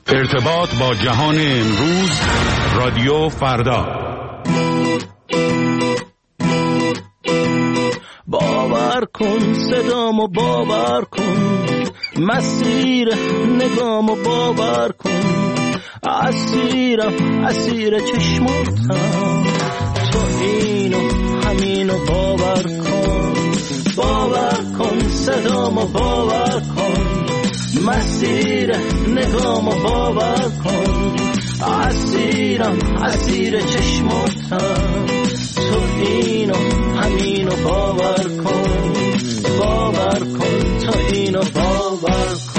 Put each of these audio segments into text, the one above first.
ارتباط با جهان امروز، رادیو فردا. باور کن صدامو، باور کن مسیر نگامو، باور کن اسیرم، اسیر چشماتم، تو اینو همینو باور کن. باور کن صدامو، باور کن مسیر نگامو، باور کن اسیرم، اسیر چشماتم، تو اینو همینو باور کن. باور کن تو اینو باور کن.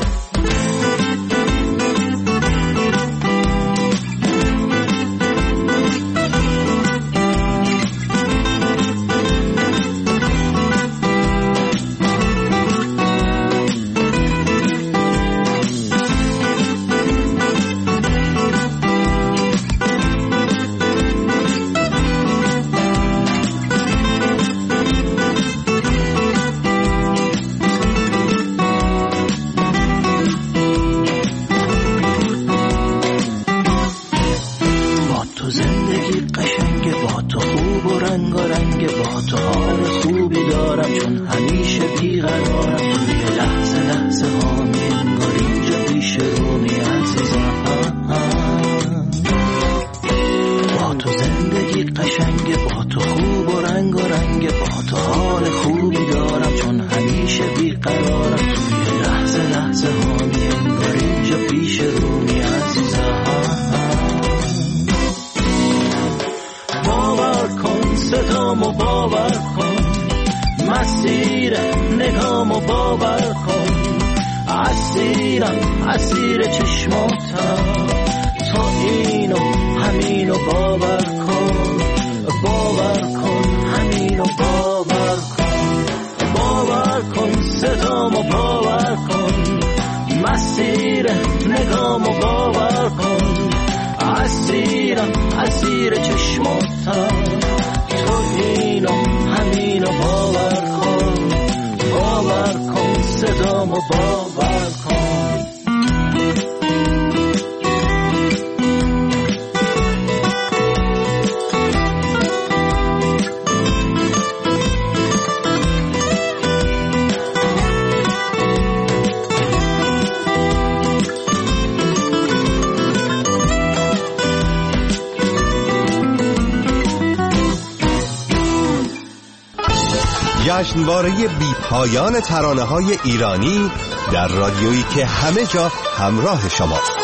جشنواره بی پایان ترانه‌های ایرانی در رادیویی که همه جا همراه شماست.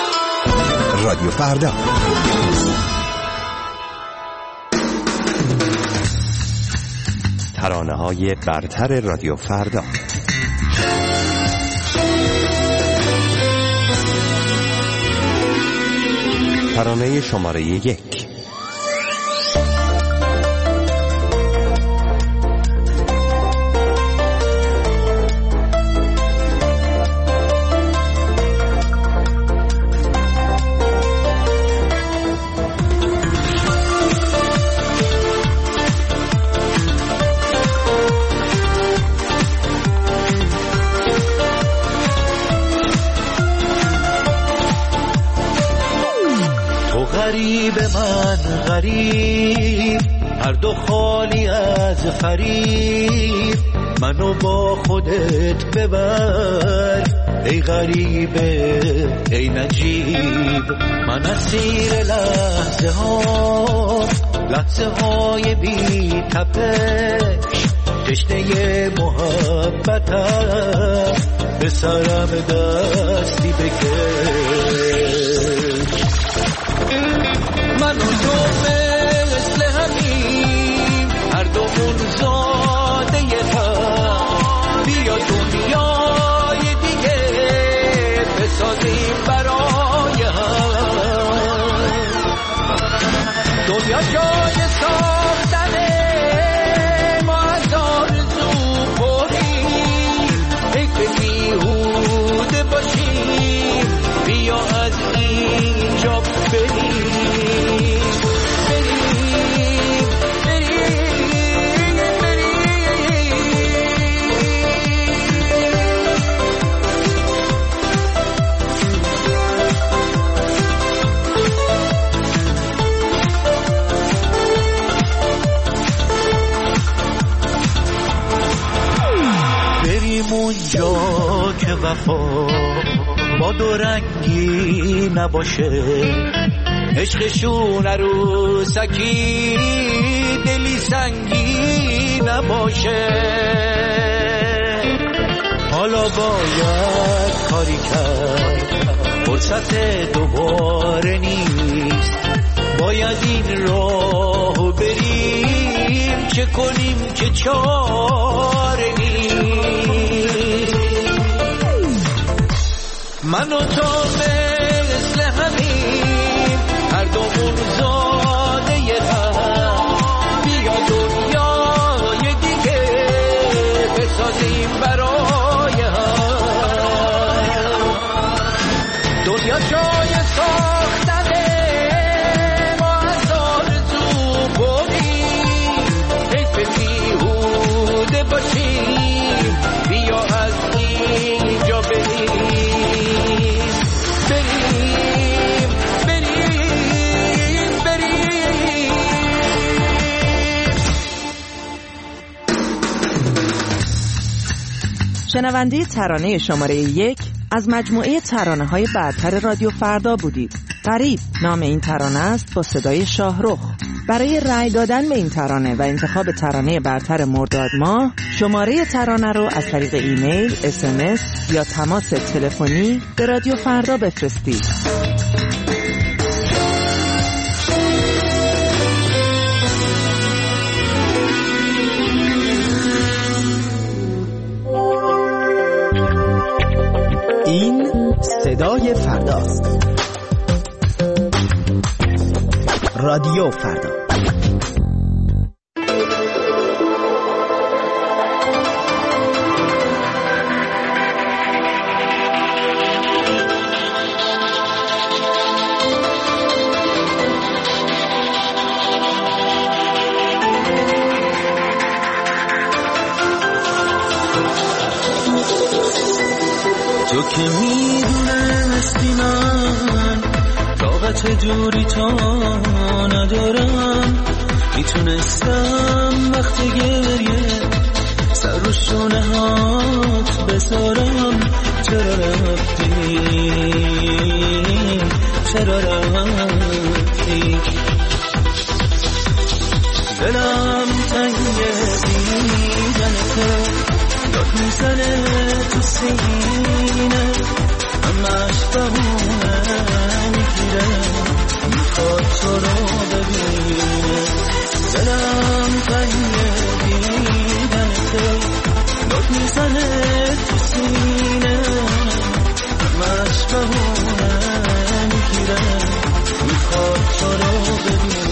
رادیو فردا. ترانه‌های برتر رادیو فردا. ترانه شماره 1. غریب من غریب، هر دو خالی از فریب، منو با خودت ببر ای غریبه ای نجیب. من اسیر لحظه ها، لحظه های بی تپش، تشنه محبتم، به سرم دستی بکش. من و تو مثل همین، هر دومون زاده هم، بیا دنیای دیگه بسازیم برای هم. دنیا جای ساختنه، ما از آرزو بریم، ای که بیهوده باشیم، بیا از اینجا بریم. وفا با دو رنگی نباشه، عشقشون عروسکی دلی سنگی نباشه. حالا باید کاری کرد، فرصت دوباره نیست، باید این راهو بریم، چه کنیم که چاره نیست. من و تو مثل همین، هر دومون زاده غم، بیا دنیای دیگه بسازیم برای هم. دنیا جای ساختنه، ما از آرزو بریم، حیف بیهوده باشیم، بیا از اینجا بریم. شنونده ترانه شماره 1 از مجموعه ترانه‌های برتر رادیو فردا بودید. غریب نام این ترانه است با صدای شاهرخ. برای رأی دادن به این ترانه و انتخاب ترانه برتر مرداد ماه، شماره ترانه رو از طریق ایمیل، SMS یا تماس تلفنی به رادیو فردا بفرستید. این صدای فرداست. رادیو فردا. تو که میدونستی من طاقت دوری تا ندارم، میتونستم وقت گریه سر رو شونه هات بذارم. چرا رفتی، چرا رفتی؟ دلم تنگه دیدنته، داد میزنه تو سینه، همش بهونه میگیره، میخواد تو رو ببینه. دلم تنگه دیدنته، داد میزنه تو سینه، همش بهونه میگیره، میخواد تو رو ببینه.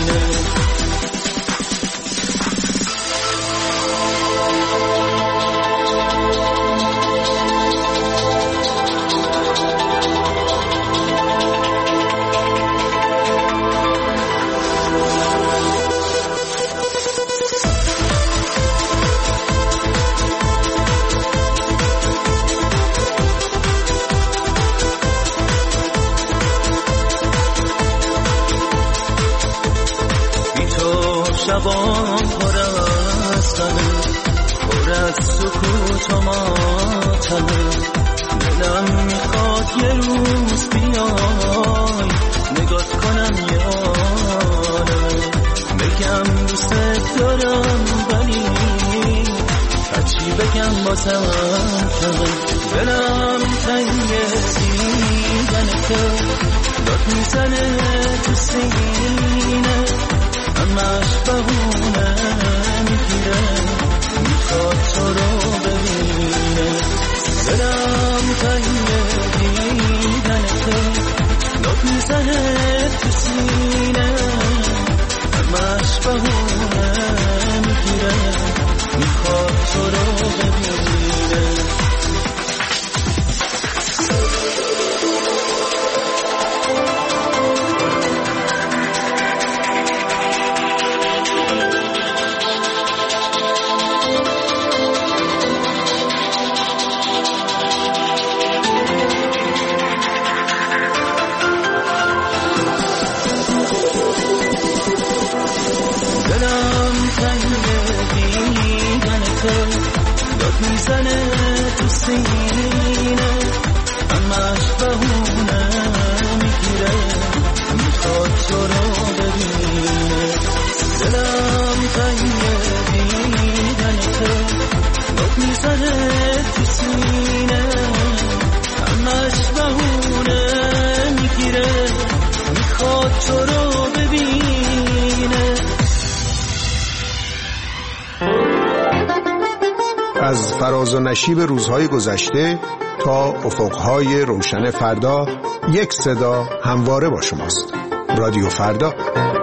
شبام پر از غمه، پر از سکوت و ماتمه. دلم میخواد یه روز بیای نگات کنم یاره، بگم دوست دارم ولی هرچی بگم بازم کمه. دلم تنگه دیدنته، داد میزنه تو سینه، همش بهونه میگیره، میخواد تو رو ببینه. دلم تنگه دیدنته، داد میزنه تو سینه، همش بهونه میگیره، میخواد تو رو ببینه. فراز و نشیب روزهای گذشته تا افقهای روشن فردا، یک صدا همواره با شماست. رادیو فردا.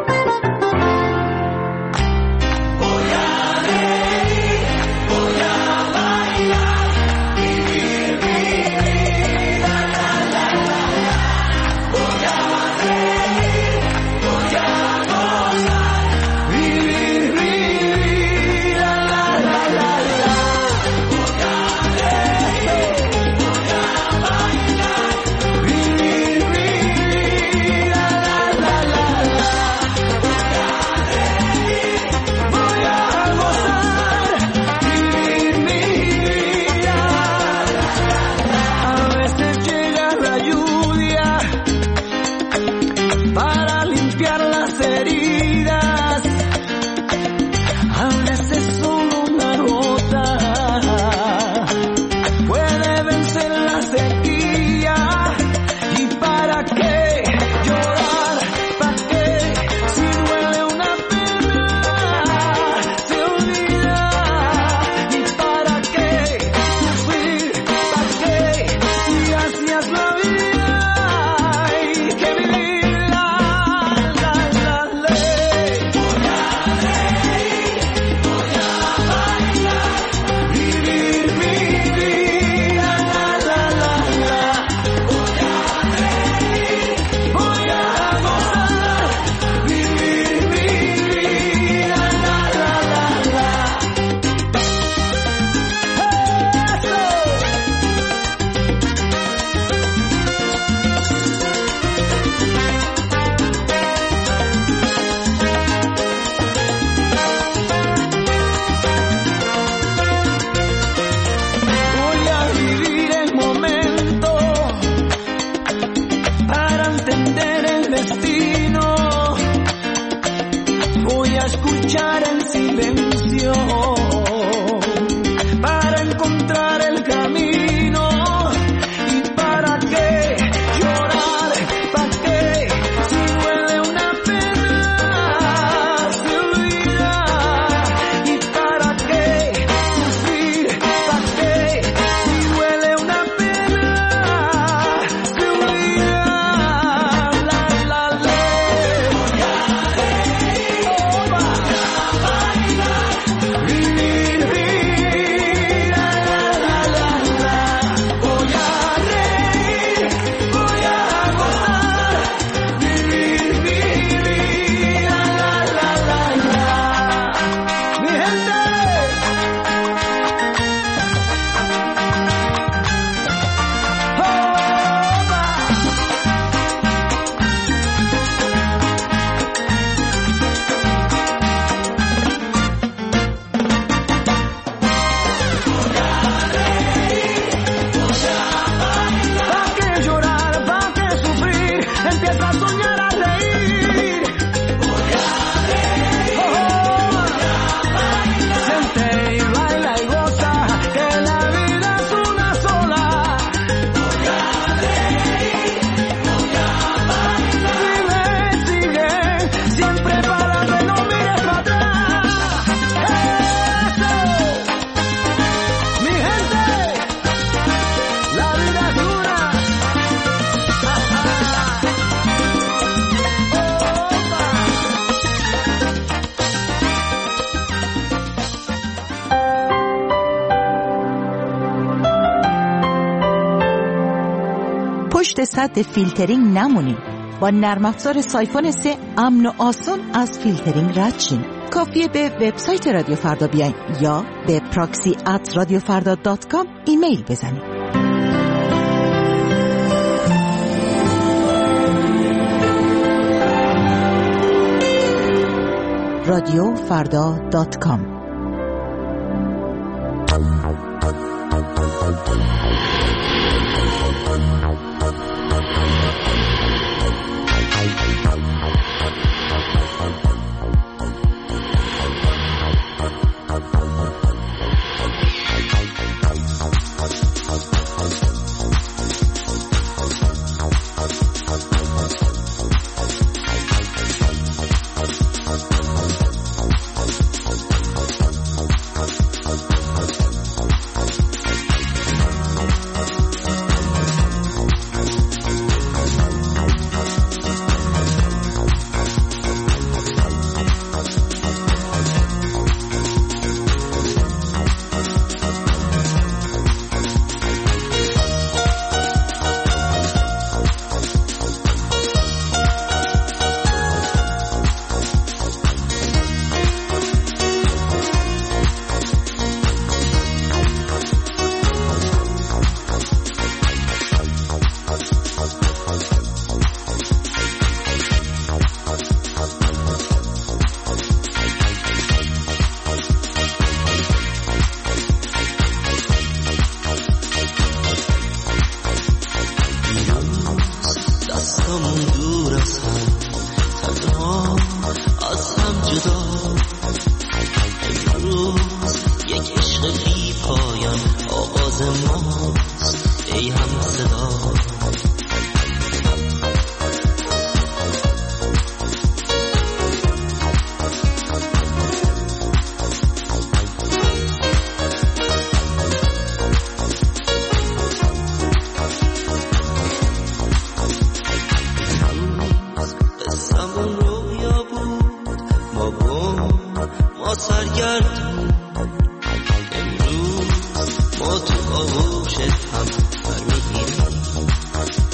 پشت سد فیلترینگ نمونید. با نرم افزار سایفون 3 امن و آسان از فیلترینگ رد شین. کافیه به وبسایت رادیو فردا بیاین یا به proxy@radiofarda.com ایمیل بزنید. radiofarda.com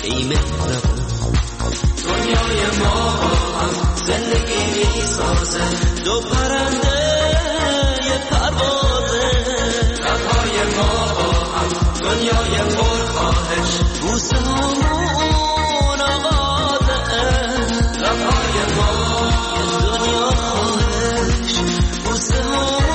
ای مهربون. دنیای ما هم زندگی میسازه، دو پرنده یه پروازه. لبهای ما هم دنیای پرخواهش، بوسه همون آغازه. لبهای ما دنیا خواهش، بوسه همون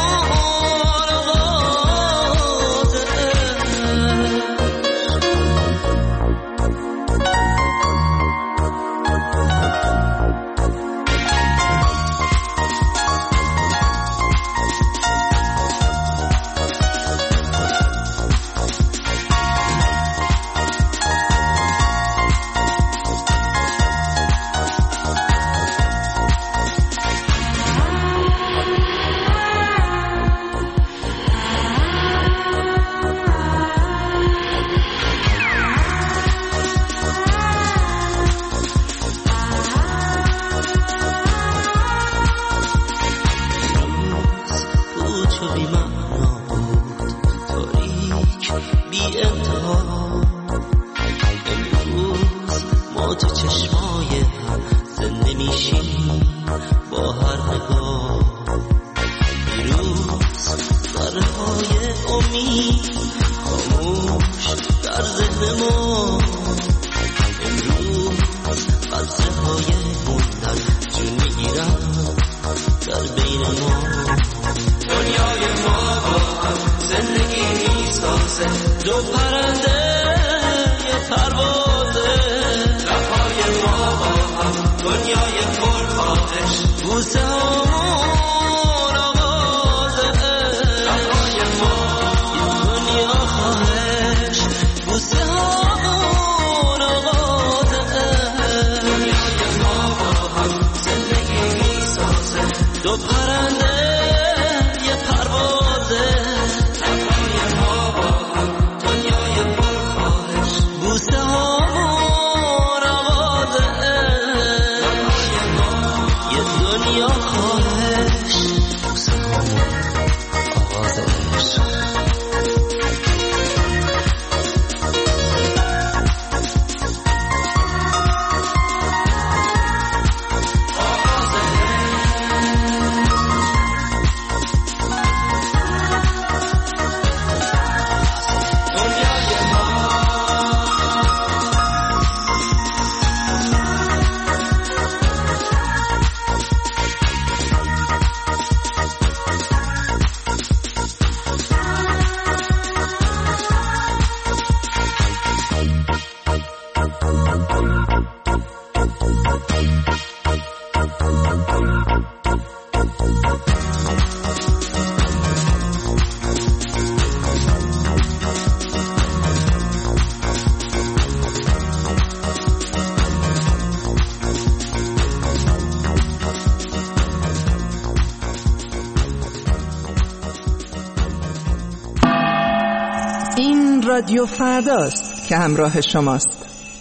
رادیو فرداست که همراه شماست.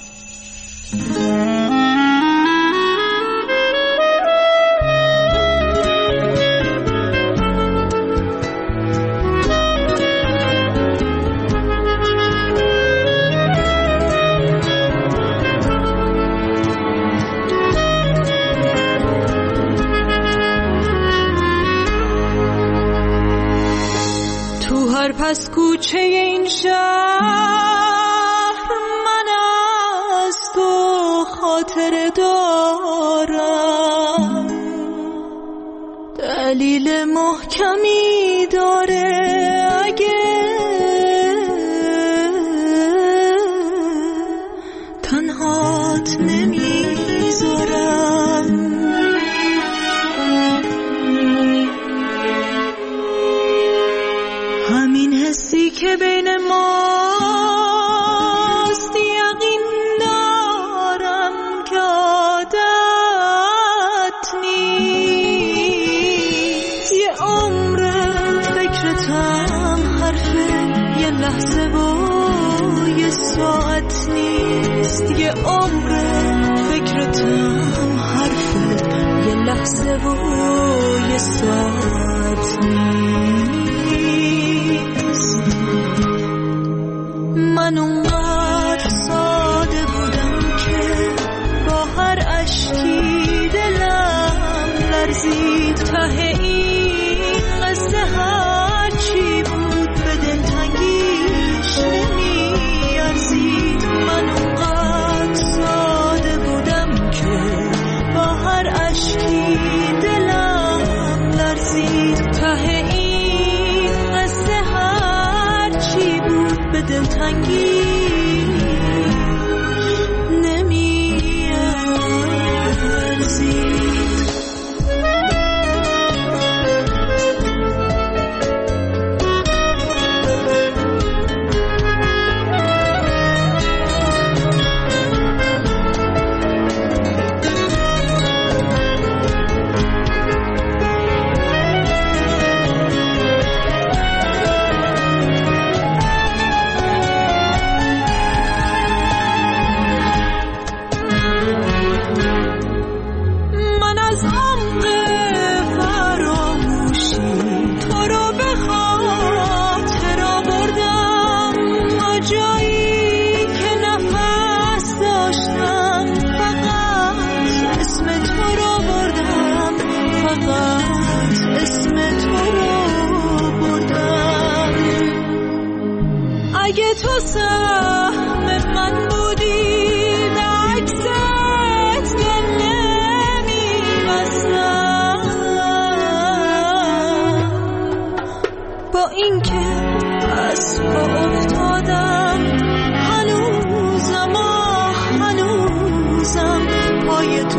تو هر پس کوچه این شهر من از تو خاطر دارم، دلیل محکمی داره اگه تنهات نمیذارم. همین حسی که بین ماست یقین دارم که عادت نیست. یه عمر فکرتم حرفه یه لحظه و یه ساعت نیست. یه عمر فکرتم حرفه یه لحظه و یه ساعت نیست. من اونقدر ساده بودم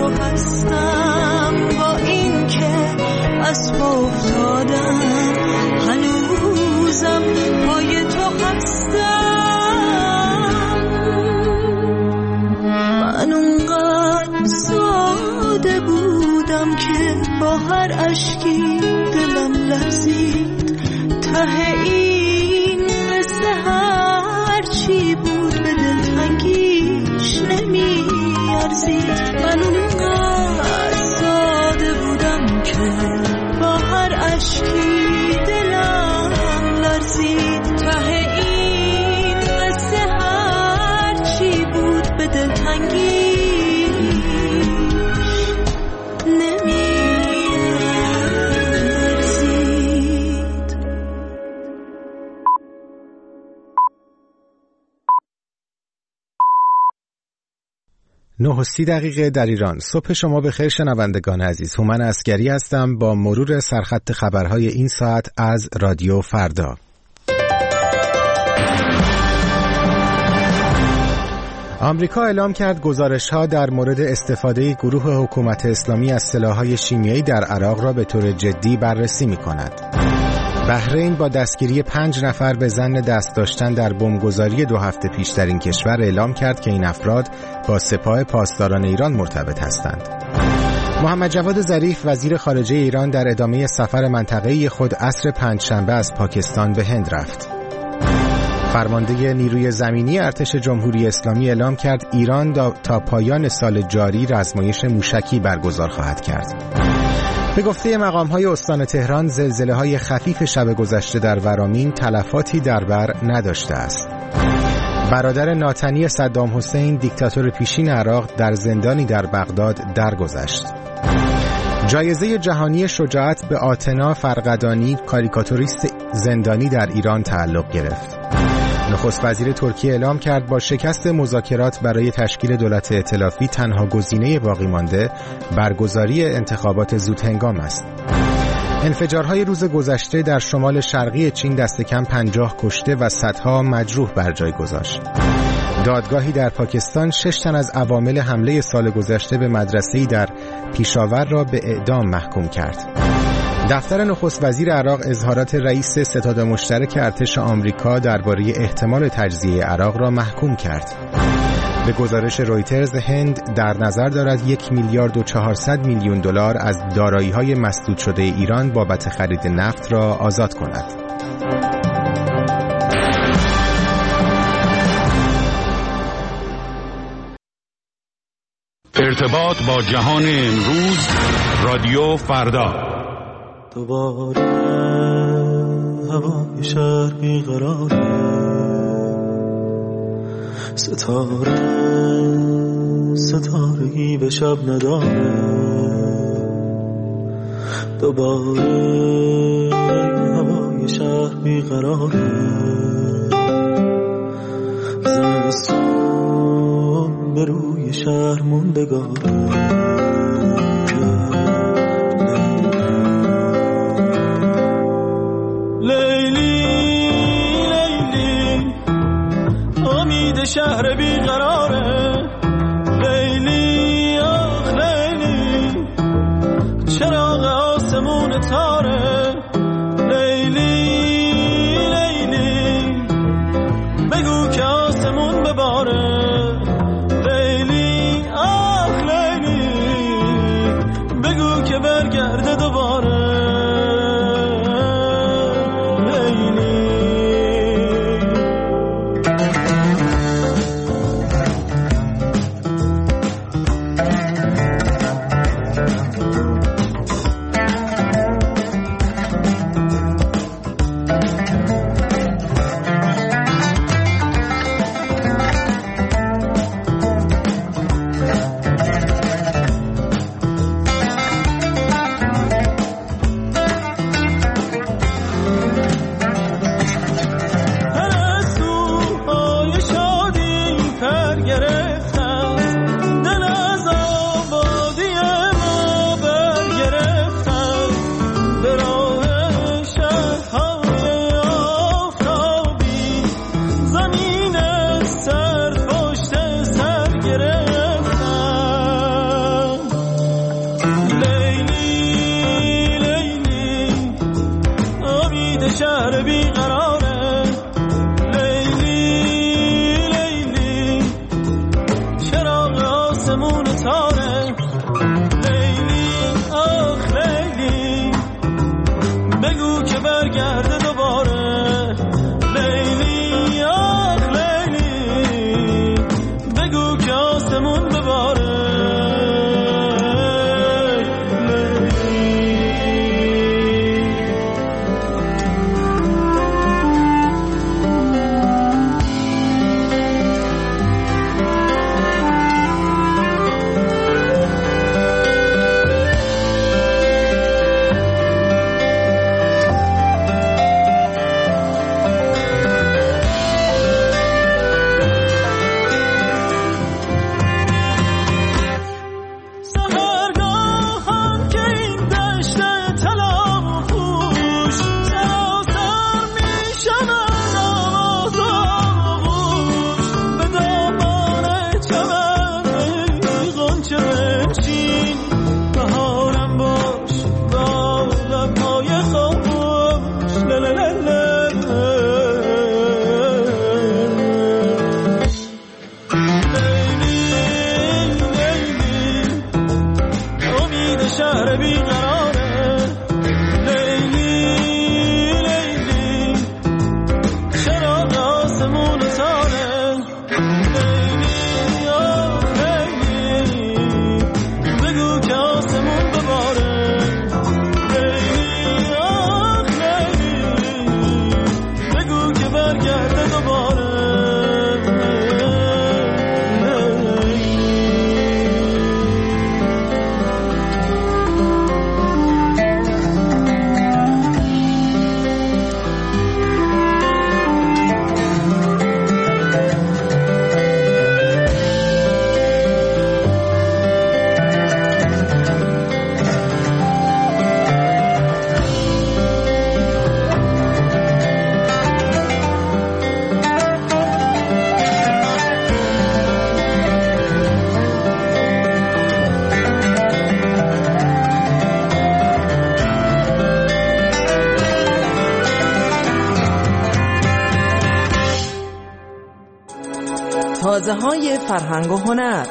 هستم، با این که از پا افتادم هنوزم پای تو هستم. من اونقدر ساده بودم که با هر اشکی دلم لرزید، ته این مثل هر چی بود به دلتنگیش نمی ارزید. من اونقدر ساده بودم که با هر اشکی دلم لرزید، ته این مثل هر چی بود به دلتنگیش نمی ارزید. 9:30 در ایران. صبح شما بخیر شنوندگان عزیز. هومن عسگری هستم با مرور سرخط خبرهای این ساعت از رادیو فردا. آمریکا اعلام کرد گزارش‌ها در مورد استفاده گروه حکومت اسلامی از سلاح‌های شیمیایی در عراق را به طور جدی بررسی می‌کند. بحرین با دستگیری 5 نفر به ظن دست داشتن در بمبگذاری 2 هفته پیش در این کشور اعلام کرد که این افراد با سپاه پاسداران ایران مرتبط هستند. محمد جواد ظریف وزیر خارجه ایران در ادامه سفر منطقه‌ای خود عصر پنجشنبه از پاکستان به هند رفت. فرمانده نیروی زمینی ارتش جمهوری اسلامی اعلام کرد ایران تا پایان سال جاری رزمایش موشکی برگزار خواهد کرد. به گفته مقام‌های استان تهران زلزله‌های خفیف شب گذشته در ورامین تلفاتی در بر نداشته است. برادر ناتنی صدام حسین دیکتاتور پیشین عراق در زندانی در بغداد درگذشت. جایزه جهانی شجاعت به آتنا فرقدانی کاریکاتوریست زندانی در ایران تعلق گرفت. نخست وزیر ترکیه اعلام کرد با شکست مذاکرات برای تشکیل دولت ائتلافی تنها گزینه باقی مانده برگزاری انتخابات زودهنگام است. انفجارهای روز گذشته در شمال شرقی چین دست کم 50 کشته و صدها مجروح بر جای گذاشت. دادگاهی در پاکستان 6 تن از عوامل حمله سال گذشته به مدرسه‌ای در پیشاور را به اعدام محکوم کرد. دفتر نخست وزیر عراق اظهارات رئیس ستاد مشترک ارتش آمریکا درباره احتمال تجزیه عراق را محکوم کرد. به گزارش رویترز هند در نظر دارد 1 میلیارد و 400 میلیون دلار از دارایی‌های مسدود شده ایران بابت خرید نفت را آزاد کند. ارتباط با جهان امروز رادیو فردا. دوباره هوای شهر بیقراره، ستاره‌ای به شب نداره. دوباره هوای شهر بیقراره، زمستون به روی شهر موندگاره. شهر بیقراره، لیلی آخ لیلی، چراغ آسمون تاره. لیلی لیلی، بگو که آسمون بباره. لیلی آخ لیلی، بگو که برگرده دوباره. آسمون تاره. لیلی آخ لیلی بگو که برگرده دوباره. لیلی آخ لیلی بگو که آسمون بباره. تازه‌های فرهنگ و هنر.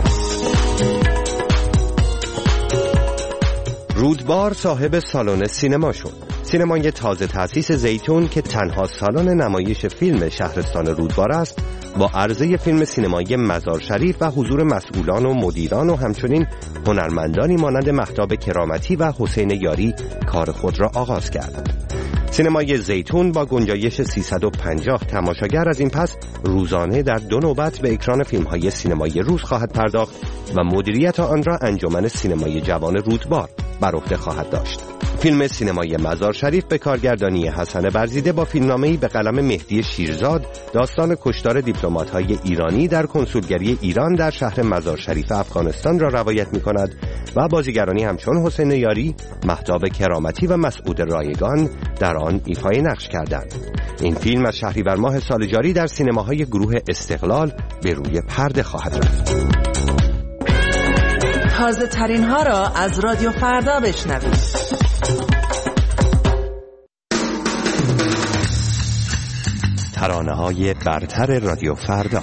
رودبار صاحب سالن سینما شد. سینمای تازه تأسیس زیتون که تنها سالن نمایش فیلم شهرستان رودبار است، با عرضه فیلم سینمایی مزار شریف و حضور مسئولان و مدیران و همچنین هنرمندانی مانند مهتاب کرامتی و حسین یاری کار خود را آغاز کرد. سینمای زیتون با گنجایش 350 تماشاگر از این پس روزانه در 2 نوبت به اکران فیلم‌های سینمایی روز خواهد پرداخت و مدیریت آن را انجمن سینمای جوان رودبار بر عهده خواهد داشت. فیلم سینمایی مزار شریف به کارگردانی حسن برزیده با فیلمنامه‌ای به قلم مهدی شیرزاد داستان کشتار دیپلمات‌های ایرانی در کنسولگری ایران در شهر مزار شریف افغانستان را روایت می‌کند و بازیگرانی همچون حسین یاری، مهتاب کرامتی و مسعود رایگان در آن ایفای نقش کردند. این فیلم از شهریور ماه سال جاری در سینماهای گروه استقلال به روی پرده خواهد رفت. تازه ترین ها را از رادیو فردا بشنوید. ترانه‌های برتر رادیو فردا.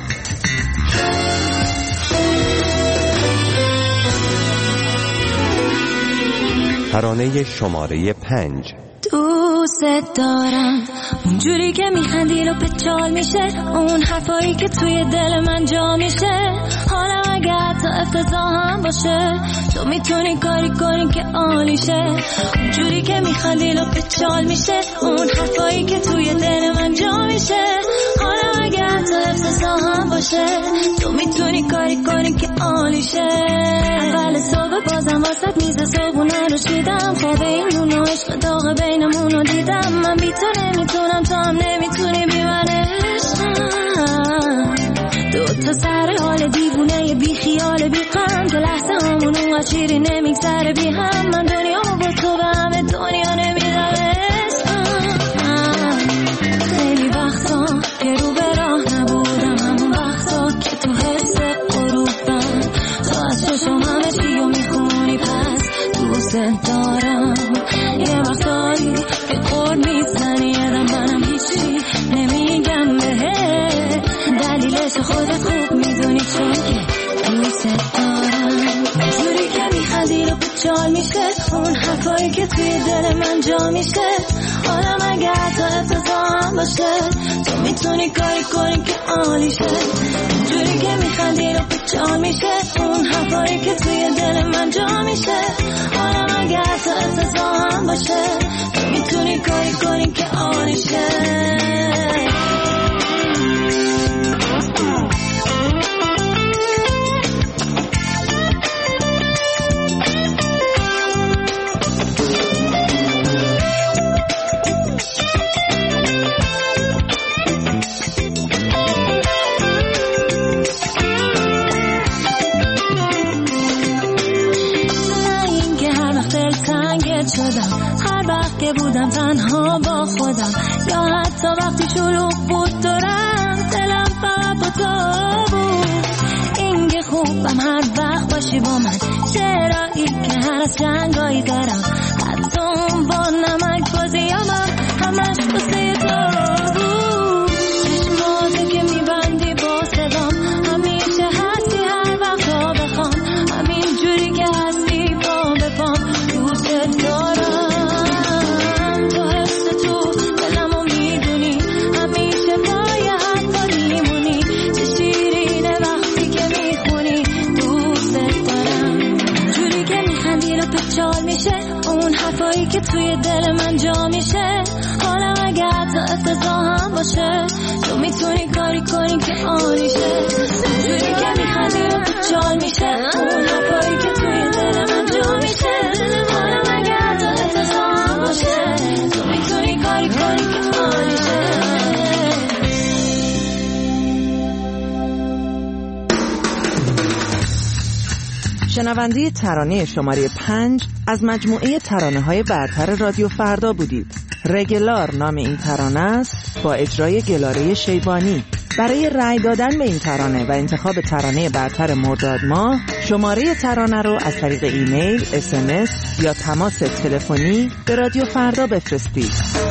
ترانه شماره 5. دوست دارم اونجوری که میخندی رو به چال میشه، اون حرفایی که توی دل من جا میشه. حالا اگه حتی افتضاح هم باشه تو میتونی کاری کنی که عالیشه. اونجوری که میخندی رو به چال میشه، اون حرفایی که توی دل من جا میشه. حالا اگه حتی افتضاح هم باشه تو میتونی کاری کنی که عالیشه. اول صبح بازم واسط میز صبحونه رو شیدم، خواب این دون و عشق داغ بینمون رو دیدم. من بی تو نمیتونم، تو هم نمیتونی بی من عشقم. دو تا سر حال دیوونه بی خیال بی غم، که لحظه همون اونقدر شیری نمیگذره بی هم. من دنیا با تو به همه دنیا نمیدم عشقم. خیلی وقتا که رو به راه نبودم، همون وقتا که تو حس غروبم تو از چشم همه چی رو میخونی، پس دوست دارم. یه وقتایی که قرد میزنی یادم منم هیچی نمیگم بهت، دلیلش خودت خوب میدونی چون که دوست دارم. اون حرفایی که توی دل من جا میشه. حالم اگه حتی افتضاح هم باشه تو میتونی کاری کنی که عالی شه. اینجوری که میخندی رو پیچان میشه اون حرفایی که توی دل من جا میشه. حالم اگه حتی افتضاح هم باشه تو میتونی کاری کنی که عالی شه. هر وقت که بودم تنها با خودم یا حتی وقتی شلوغ بود دورم دلم فقط با تو بود. این که خوبم هر وقت باشی با من چرایی که هر از جنگایی دارم حتی اون با نمک بازیامم همش بسه تو بود. چشماتو که میبندی با صدام همیشه هستی هر وقت تا بخوام همین جوری که هستی با بپام دوست دارم. اون حرفایی که توی دل من جا میشه. حالم اگه حتی افتضاح هم باشه تو میتونی کاری کنی که عالی شه. جوری که میخندی و پیچال میشه اون حرفایی که توی دل من جا میشه. حالم اگه حتی افتضاح هم باشه تو میتونی کاری کنی که عالی شه. شنونده ترانه شماره 5 از مجموعه ترانه‌های برتر رادیو فردا بودید. رگلار نام این ترانه است با اجرای گلاره شیبانی. برای رأی دادن به این ترانه و انتخاب ترانه برتر مرداد ماه شماره ترانه رو از طریق ایمیل، SMS یا تماس تلفنی به رادیو فردا بفرستید.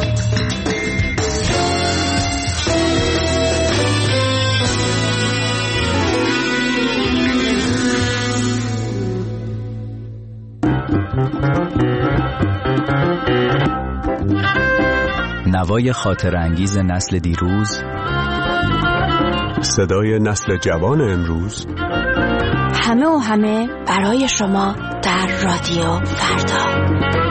نوای خاطر انگیز نسل دیروز، صدای نسل جوان امروز، همه و همه برای شما در رادیو فردا.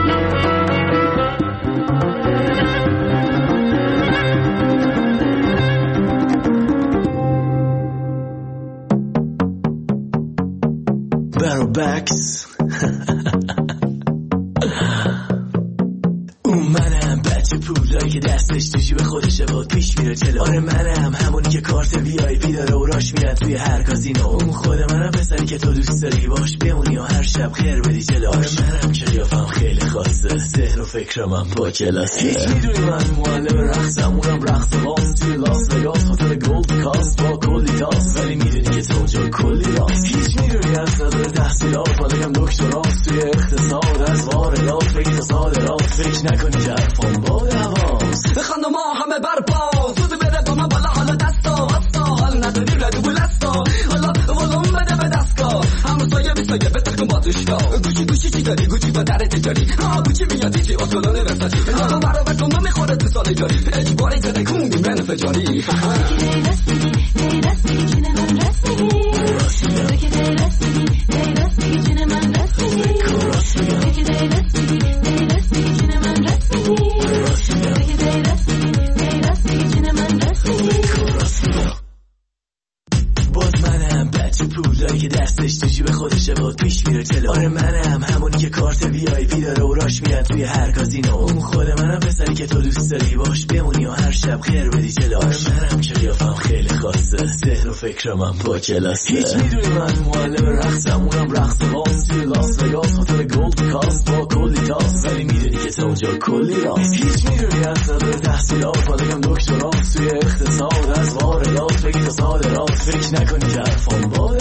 بکس اون منم بچه پولایی که دستش تو جیب خودشه باد پیش میره جلو. آره منم همونی که کارت VIP داره و راش میاد توی هر کازینو. اون خود منم پسری که تو دوست داری باش بمونی و هر شب خیر بدی جلو. آره منم که قیافم خیلی خاصه ذهن و فکرم هم با کلاسه. هیچ میدونی من معلم رقصم اونم رقص باز توی لاس وگاس خاطر گولد کاست با کلی تاس. ولی میدونی که تو اونجا کلی راست. هیچ میدونی از نظر تحصیلات بالگم دکتراست توی اقتصاد از واردات بگی تا صادرات. فکر نکنی که حرفان با دواست. بخند ما همه برپاس زود بره با من بالا حالا دستا وستا حال نداری ردو بلستا حالا ولوم بده به دستگاه همه سایه بی سایه بترکن باتشگاه. گوشی چی داری گوشی با در تجاری گوشی میادی چی اصولانه وسطی حالا برا بکن میخوره تو سال جاری اجباری زده کندی من فجاری. که دستش تو جیب خودشه باد پیش میره جلو. آره منم همونی که کارت VIP داره و راش میاد توی هر کازینو. اون خود منم پسری که تو دوست داری باش بمونی و هر شب خیر بدی جلو. آره منم که قیافم خیلی خاصه ذهن و فکرم هم با کلاسه. هیچ میدونی من معلم رقصم اونم رقص باز توی لاس وگاس خاطر گولد کاست با کلی تاس. ولی میدونی که تو اونجا کلی راست. هیچ میدونی از نظر تحصیلات بالگم دکتراست توی اقتصاد از واردات بگی تا صادرات. فکر نکنی که حرفان با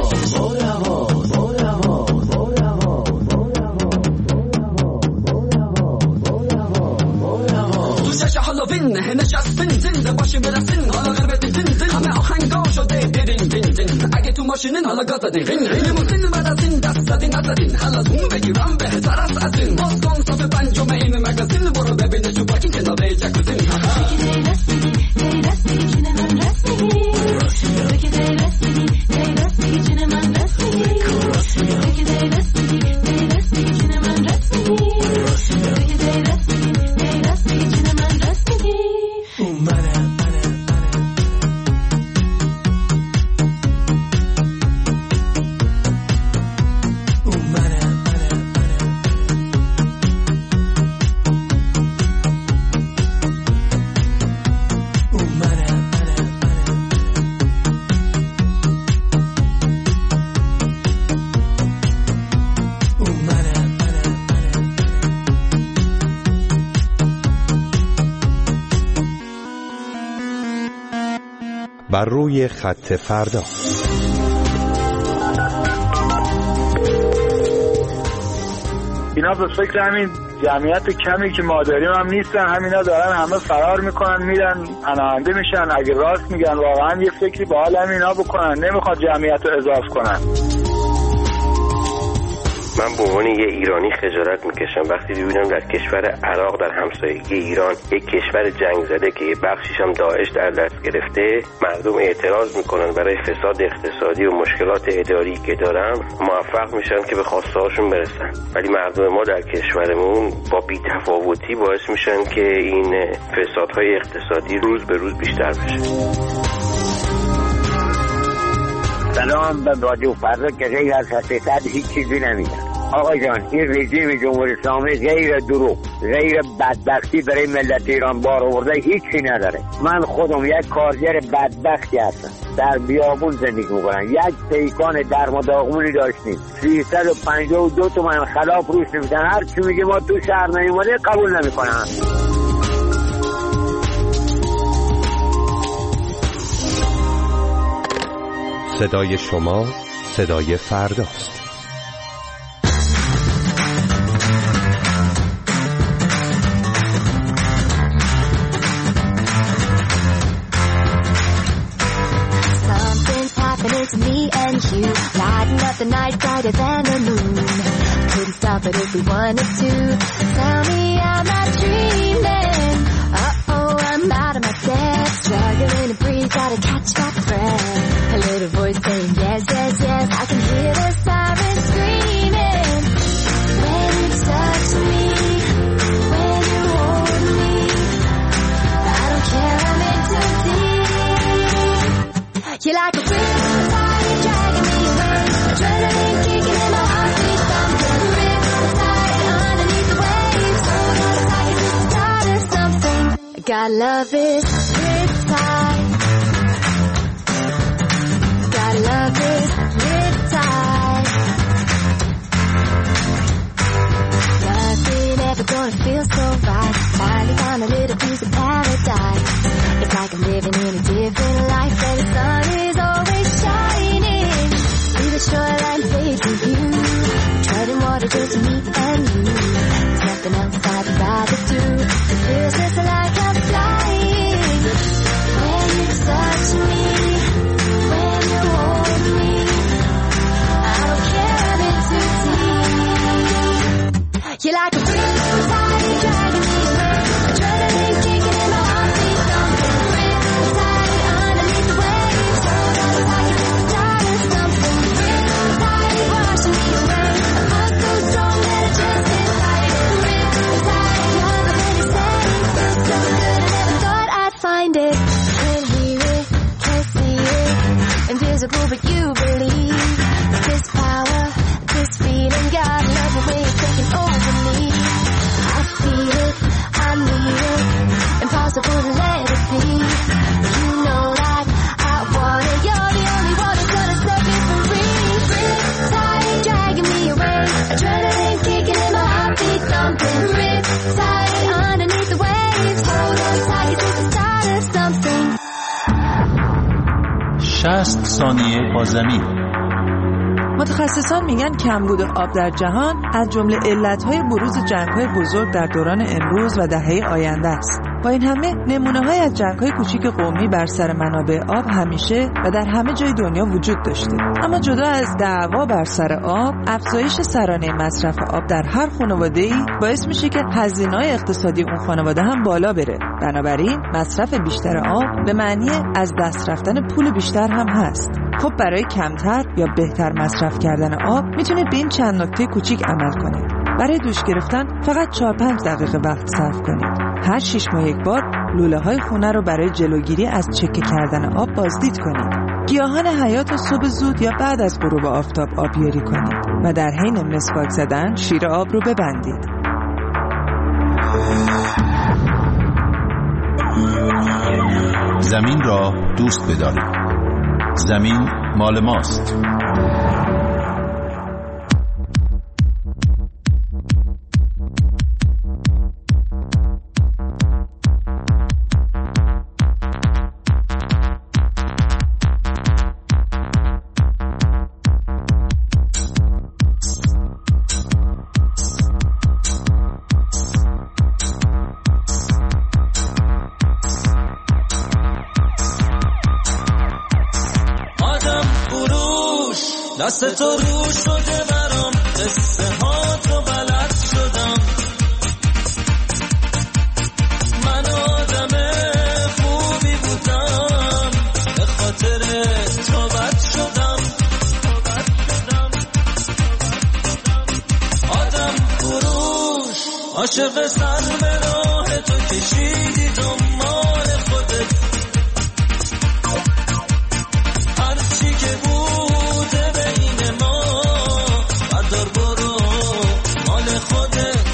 دوستش هالووین نشستین زنده باشیم برسین حالا غربت زین همه آهنگا شده دیدین اگه تو ماشینین حالا گاز دادین غین غین موزین بعد از این دست زدین نزدین خلاصون بگیرم بهتر است از این باز کن صف پنجم این مگزین برو ببینه جو باکین کنار جکوزین بر روی خط فردا. اینا به فکر همین جمعیت کمی که ما داریم هم نیستن، همینا دارن همه فرار میکنن میرن پناهنده میشن. اگه راست میگن واقعا یه فکری به حال همینا بکنن، نمیخواد جمعیت رو اضافه کنن. من به عنوان یه ایرانی خجالت میکشم وقتی ببینم در کشور عراق، در همسایگی ایران، یک کشور جنگ زده که یه بخشیش هم داعش در دست گرفته، مردم اعتراض میکنن برای فساد اقتصادی و مشکلات اداری که دارن، موفق میشن که به خواسته هاشون برسن. ولی مردم ما در کشورمون با بی‌تفاوتی باعث میشن که این فسادهای اقتصادی روز به روز بیشتر بشه. سلام به رادیو فردا که غیر از حقیقت هیچ چیزی نمیگن. آقا جان، این رژیم جمهوری اسلامی غیر دروغ، غیر بدبختی برای ملت ایران بار آورده هیچی نداره. من خودم یک کارگر بدبختی هستم، در بیابون زندگی میکنم. یک پیکان درم و داغمونی داشتیم، 352 تومن خلاف روش نمیدن. هر چی میگه ما تو شهر نیومده قبول نمیکنن. صدای شما صدای فرداست. To me and you, lighting up the night brighter than the moon. Couldn't stop it if we wanted to. Tell me I'm not dreaming. Uh-oh, I'm out of my depth. Struggling to breathe, gotta catch my breath. A little voice saying yes, yes, yes. I can hear the sirens screaming. When you touch me, when you hold me, I don't care, I'm in too deep. You're like a riptide dragging me away, adrenaline kicking in my heartbeat, thumping. Riptide underneath the waves, hold on tight, it's the start of something. Gotta love this riptide. Gotta love this riptide. Nothing ever gonna feel so right. Finally found a little piece of paradise. It's like I'm living in a different life where the sun is always shining. See the shoreline facing you, treading water just me and you. There's nothing else I'd rather do. It feels just like I'm flying. When you touch me, when you hold me, I don't care, I'm in too deep. You're like a riptide dragging me away, adrenaline kicking in my heartbeat, thumping. Riptide underneath the waves, hold on tight, it's the start of something. Riptide washing me away, a heart so strong that it just can't fight. Riptide, love of many sayings, feels so good I never thought I'd find it. Can't hear it, can't see it, invisible but you believe. This power, this feeling, God love the way it's taking over me. I feel it, I need it, impossible to let it be. You know that I want it, you're the only one who's gonna set me free. Riptide dragging me away, adrenaline kicking in my heartbeat, thumping. Riptide underneath the waves, hold on tight, it's the start of something. 60 ثانیه با زمین. متخصصان میگن کمبود آب در جهان از جمله علتهای بروز جنگ‌های بزرگ در دوران امروز و دهه آینده است. با این همه نمونه‌های از جنگ‌های کوچیک قومی بر سر منابع آب همیشه و در همه جای دنیا وجود داشته. اما جدا از دعوا بر سر آب، افزایش سرانه مصرف آب در هر خانواده‌ای باعث میشه که هزینه‌های اقتصادی اون خانواده هم بالا بره. بنابراین مصرف بیشتر آب به معنی از دست رفتن پول بیشتر هم هست. خب برای کمتر یا بهتر مصرف کردن آب میتونید به این چند نکته کوچیک عمل کنید. برای دوش گرفتن فقط 4-5 دقیقه وقت صرف کنید. هر 6 ماه یک بار لوله‌های خونه رو برای جلوگیری از چکه کردن آب بازدید کنید. گیاهان حیات رو صبح زود یا بعد از غروب آفتاب آبیاری کنید و در حین مسواک زدن شیر آب رو ببندید. زمین را دوست بدارید. زمین مال ماست. دست تو رو شده برام، قصه ها تو بلد شدم. من آدم خوبی بودم، به خاطر تو بد شدم. آدم فروش عاشق سر به راه تو کشیدی دنبال خودت. هرچی که بوده بین ما بردار برو مال خودت.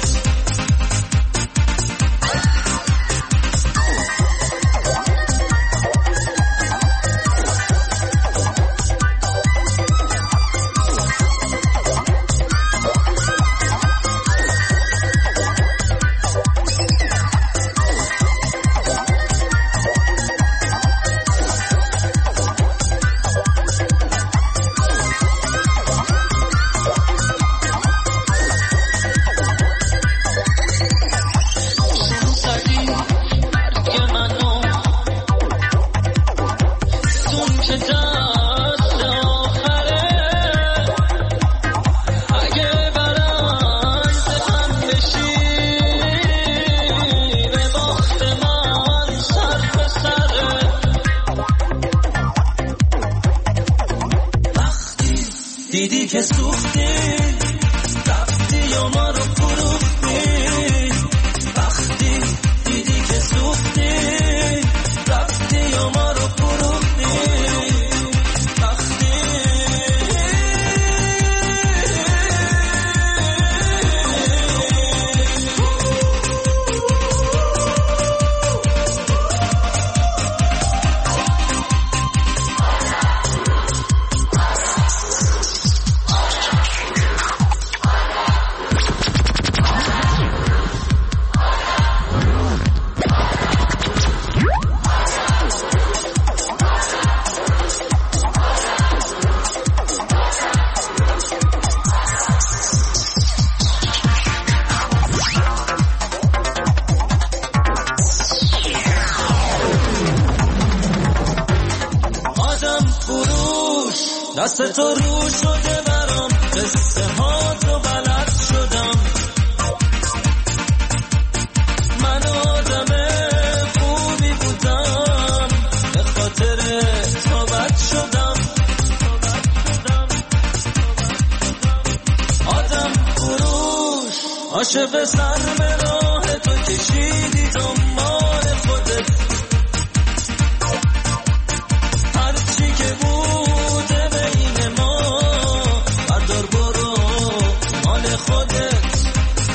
دیدی که سوختی رفتی و ما رو فروختی. وقتی دیدی که سوختی رفتی و ما رو فروختی. وقتی دست تو رو شده برام، قصه ها تو بلد شدم. من آدم خوبی بودم، به خاطر تو بد شدم. آدم فروش عاشق سر به راه تو کشیدی دنبال خودت. هرچی که بوده بین ما بردار برو مال خودت.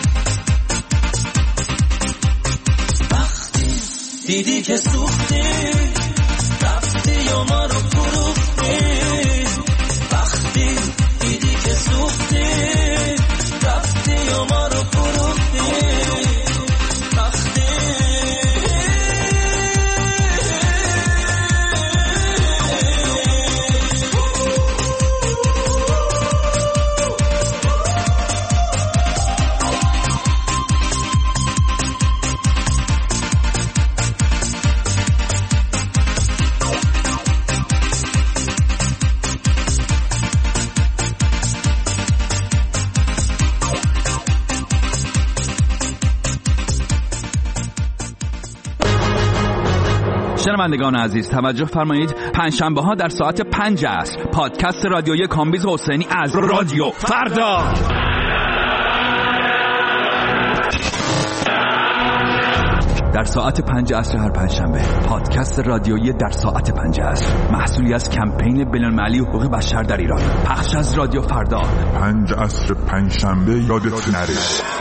وقتی دیدی که سوختی رفتی و ما رو فروختی. وقتی دیدی که سوختی رفتی و ما رو فروختی. وقتی شنوندگان عزیز توجه فرمایید، پنجشنبه ها در ساعت 5 عصر پادکست رادیویی کامبیز حسینی از رادیو فردا. در ساعت 5 عصر هر پنجشنبه پادکست رادیویی در ساعت 5 عصر، محصولی از کمپین بین‌المللی حقوق بشر در ایران، پخش از رادیو فردا. 5 عصر پنجشنبه یادت نره.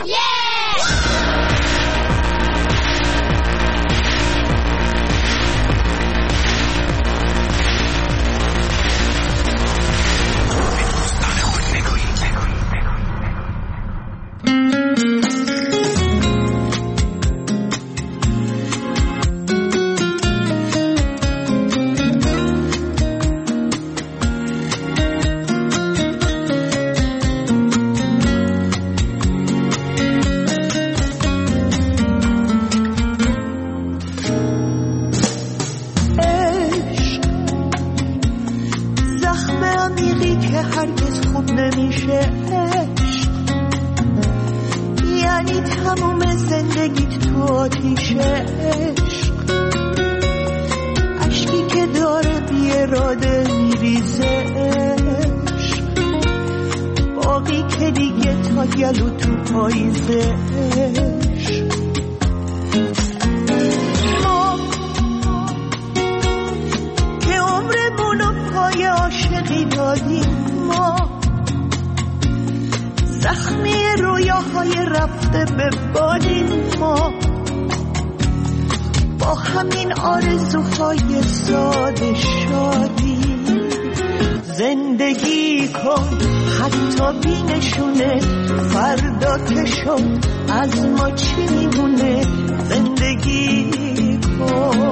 زندگی کن حتی بینشونه فردا که شد از ما چی میمونه. زندگی کن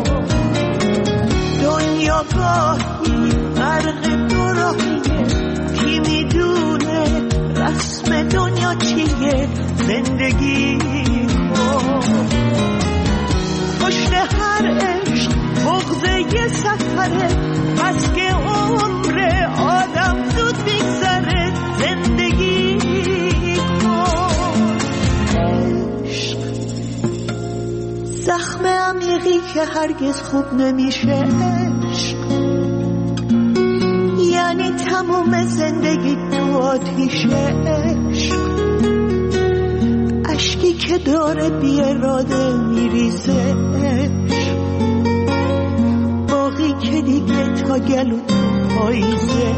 دنیا گاهی غرق دو راهیه، کی میدونه رسم دنیا چیه. زندگی کن پشت هر عشق بغض یه سفره، بس که عمر آدم زود میگذره. زندگی کن عشق زخم عمیقی که هرگز خوب نمیشه. عشق یعنی تموم زندگی تو آتیشه. عشق اشکی که داره بی اراده میریزه. باقی که دیگه تا گلو تو پاییزه.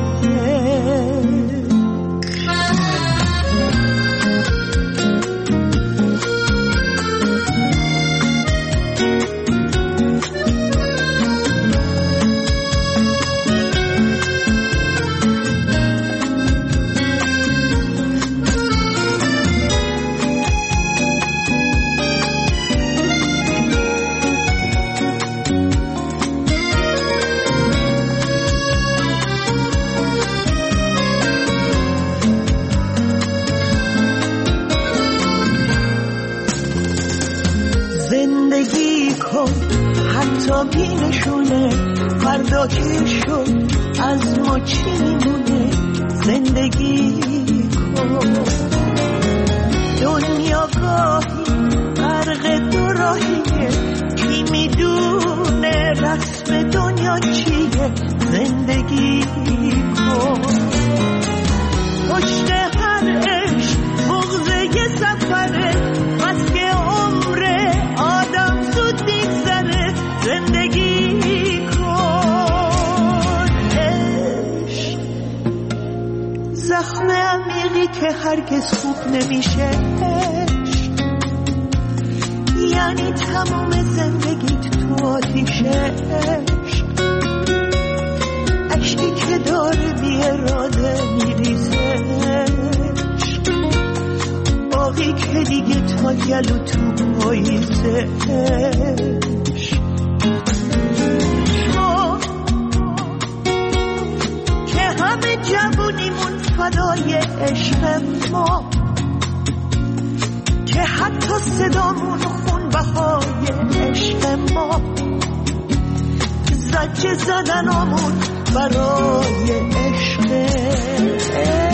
زندگی کن حتی بینشونه فردا که شد از ما چی میمونه. زندگی کن دنیا گاهی غرق دو راهیه، کی میدونه رسم دنیا چیه. زندگی کن پشت هر عشق بغض یه سفره، بس که عمر آدم زود میگذره. زندگی کن عشق زخم عمیقی که هرگز خوب نمیشه. عشق یعنی تمام زندگیت تو آتیشه. عشق اشکی که داره بی اراده میریزه. باقی که دیگه تا گلو تو پاییزه. ما که همه جوونیمون فدای عشق ما، که حتی صدامون خون بهای عشق ما، زجه زدنامون برای عشق